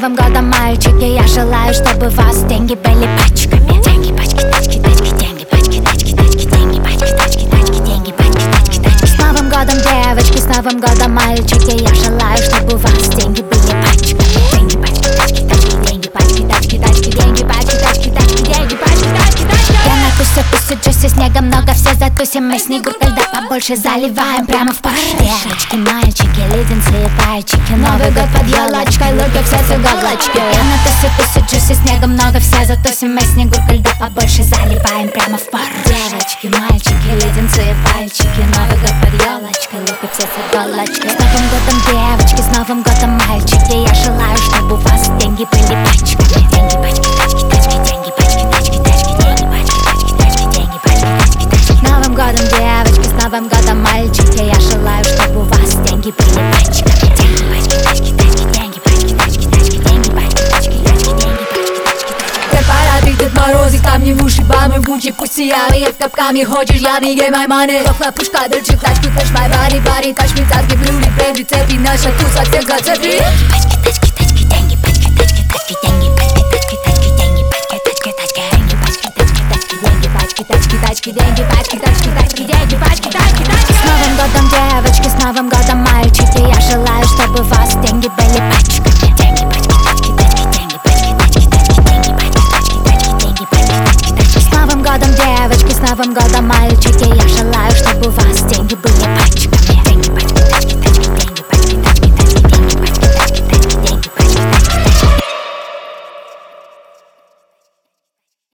Новым годом, мальчики, я желаю, чтобы вас деньги были пачками. Деньги, пачки, тачки, тачки, деньги, пачки, тачки, тачки, деньги, пачки, тачки, тачки, деньги, пачки, тачки, тачки. С Новым годом, девочки, с Новым годом, мальчики, я желаю, чтобы у вас деньги были пачками. Деньги, пачки, тачки, тачки, деньги, пачки, тачки, тачки, деньги, пачки, тачки, тачки, деньги, пачки, тачки, тачки. Я на тусе, тусе, джусе, снега много, все затусим. Мы снегуркой льда побольше заливаем прямо в пар. Девочки, мальчики, леденцы и пальчики, Новый год под елочкой, луки все с иголочки. Я на тусе, тусе, джусе, снега много, все затусим. Мы снегуркой льда побольше заливаем прямо в пар. Девочки, мальчики, леденцы и пальчики, Новый год под елочкой, луки все с иголочки. С Новым годом, девочки, с Новым годом, мальчики, я желаю, чтобы у вас деньги были пачками. Деньги, пачки, тачки, тачки, деньги, пачки, тачки, тачки, деньги, пачки, тачки, тачки, деньги, пачки, тачки, тачки. С Новым годом, девочки, с Новым годом, мальчики, я желаю, чтобы у вас деньги были пачками. Деньги, пачки, тачки, тачки, деньги, пачки, тачки, тачки, деньги, пачки, тачки, тачки, деньги, пачки, тачки, тачки. Препараты, Дед Морозик, там не в уши, бамы, бучи, пусть сияли, в капками хочешь, я не get my money. Хлопушка, дырчик, тачки, touch my body, body, touch me, царки, блюли, бэби, цепи, наша туса, всех зацепи. Пачки, тачки, тачки, деньги, пачки, тачки, тачки, деньги, пачки, тачки, тачки, деньги, пачки, тачки, тачки, деньги, пачки, тачки, тачки, деньги, пачки, тачки, тачки, деньги, пачки, тачки, тачки, деньги, пачки, тачки, тачки. С Новым годом, девочки, с Новым годом, мальчики, я желаю, чтобы у вас деньги были пачками.